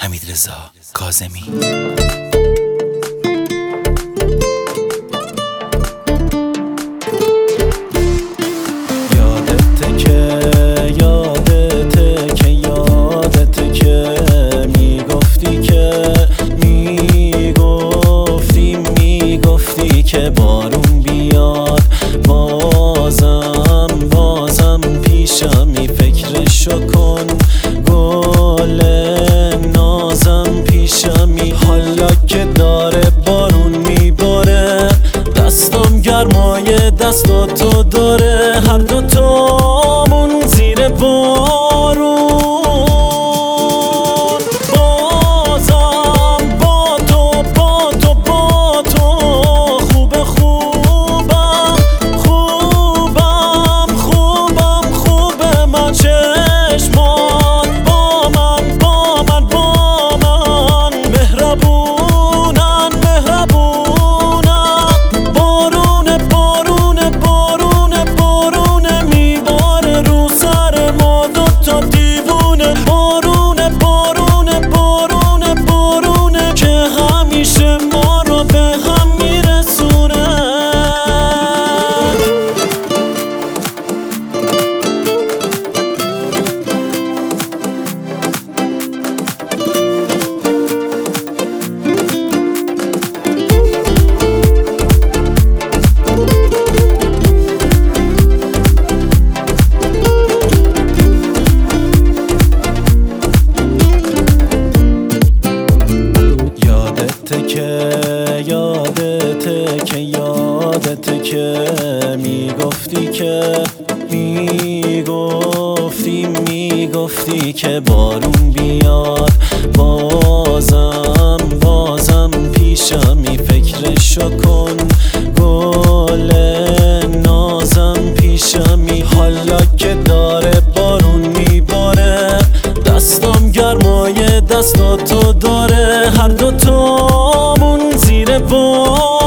حمیدرضا کاظمی. یادته که میگفتی که بارون بیاد، بازم پیشمی، فکرشو کن، گل نازم پیشمی. حالا که داره بارون میباره، دستم گرمای دستاتو داره، هر دوتامون زیر بارون. بازم با تو خوبه من، چشمان با من مهربونن. بارونه میباره رو سر ما دوتا دیوونه. بارونه که همیشه ما رو به هم میرسونه. یادته که میگفتی که بارون بیاد، بازم پیشمی، فکرشو کن، گل نازم پیشمی. حالا که داره بارون میباره، دستم گرمای دستاتو داره، هر دوتامون زیر بارون.